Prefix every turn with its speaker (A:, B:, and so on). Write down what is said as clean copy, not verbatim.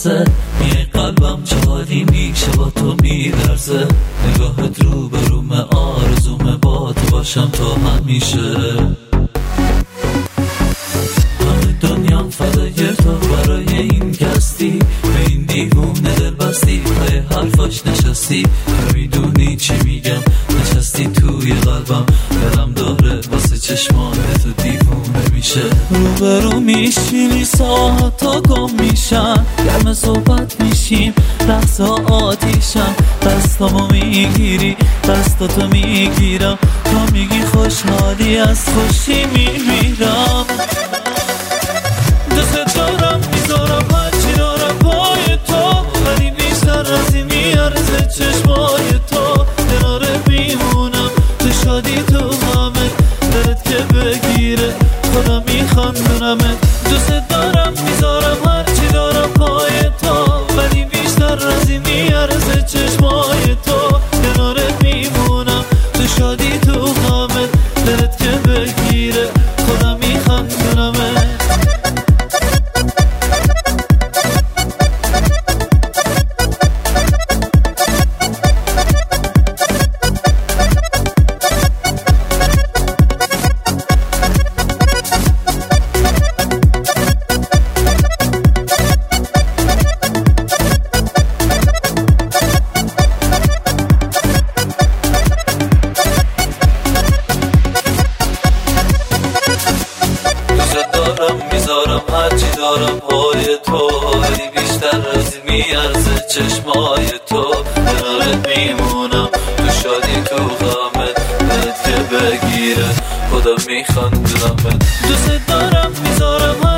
A: نفسه، میای قلبم چه حالی میشه با تو میلرزه. نگاهت رو به رومه، آرزومه با تو باشم تا همیشه. همه دنیام فدای تو، برای این کستی به این دیوونه دل بستی، پای حرفاش نشستی تو میدونی چی میگم، نشستی توی قلبم، دلم داره واسه چشمان تو دیوونه میشه. روبرو میشینی ساعت تا گم میشن، گرم صحبت میشیم لحظه آتیشم، دستامو میگیری دستاتو میگیرم، تو میگی خوشحالی از خوشی میمیرم. دوست دارم میذارم هرچی دارم پای تو، ولی بیشتر از این میارزه چشمای تو. کنارت میمونم تو شادی تو همه، دلت که بگیره خدا میخندونمه. دوست دارم میذارم هرچی دارم پای تو، ولی بیشتر از این میارزه چشمای تو. کنارت میمونم تو شادی تو همه، دلت که بگیره خدا میخندونمه. میذارم هرچی دارم پای تو، ولی بیشتر از این میارزه چشمای تو. کنارت میمونم تو شادی تو غمت، دلت که بگیره خدا میخندونمت. دوست دارم میذارم